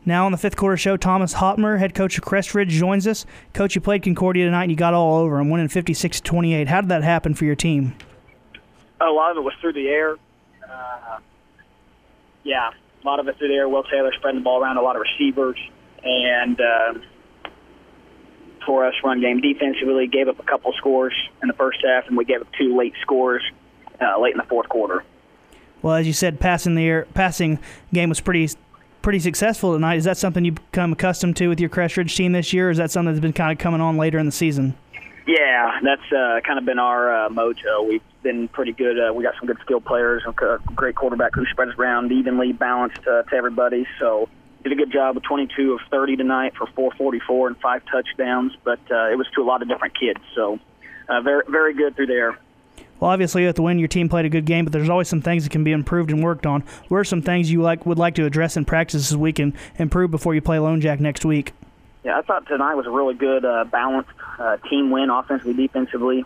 Now on the fifth quarter show, Thomas Hopner, head coach of Crestridge, joins us. Coach, you played Concordia tonight and you got all over them, winning 56-28. How did that happen for your team? A lot of it was through the air. A lot of it through the air. Will Taylor spreading the ball around, a lot of receivers. And for us, run game defense, we really gave up a couple scores in the first half, and we gave up 2 late scores late in the fourth quarter. Well, as you said, passing game was pretty successful tonight. Is that something you've become accustomed to with your Crestridge team this year, or is that something that's been kind of coming on later in the season? Yeah, that's kind of been our mojo. We've been pretty good. We got some good skilled players, a great quarterback who spreads around evenly balanced to everybody. So did a good job with 22 of 30 tonight for 444 and 5 touchdowns, but it was to a lot of different kids. So very, very good through there. Well, obviously, you have to win. Your team played a good game, but there's always some things that can be improved and worked on. What are some things you would like to address in practice this week and improve before you play Lone Jack next week? Yeah, I thought tonight was a really good, balanced team win, offensively, defensively.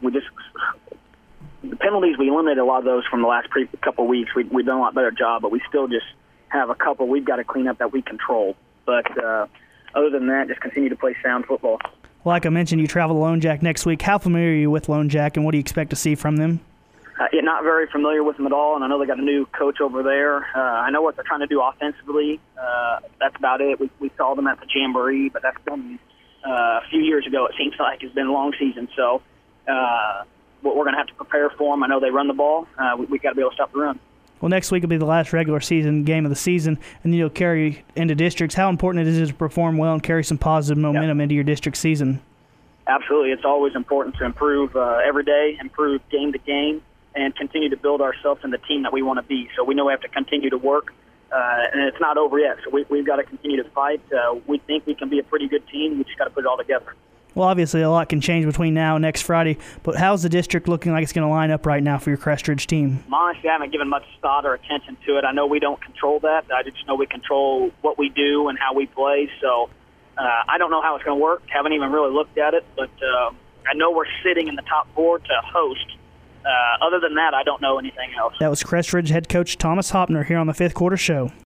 The penalties, we eliminated a lot of those from the last couple of weeks. We've done a lot better job, but we still just have a couple we've got to clean up that we control. But other than that, just continue to play sound football. Well, like I mentioned, you travel to Lone Jack next week. How familiar are you with Lone Jack, and what do you expect to see from them? Not very familiar with them at all, and I know they got a new coach over there. I know what they're trying to do offensively. That's about it. We saw them at the Jamboree, but that's been a few years ago. It seems like it's been a long season. So we're going to have to prepare for them. I know they run the ball. We've got to be able to stop the run. Well, next week will be the last regular season game of the season, and then you'll carry into districts. How important it is to perform well and carry some positive momentum into your district season? Absolutely. It's always important to improve every day, improve game to game, and continue to build ourselves in the team that we want to be. So we know we have to continue to work, and it's not over yet. So we've got to continue to fight. We think we can be a pretty good team. We just got to put it all together. Well, obviously, a lot can change between now and next Friday, but how's the district looking like it's going to line up right now for your Crestridge team? Honestly, I haven't given much thought or attention to it. I know we don't control that. I just know we control what we do and how we play. So I don't know how it's going to work. Haven't even really looked at it, but I know we're sitting in the top 4 to host. Other than that, I don't know anything else. That was Crestridge head coach Thomas Hopner here on the Fifth Quarter Show.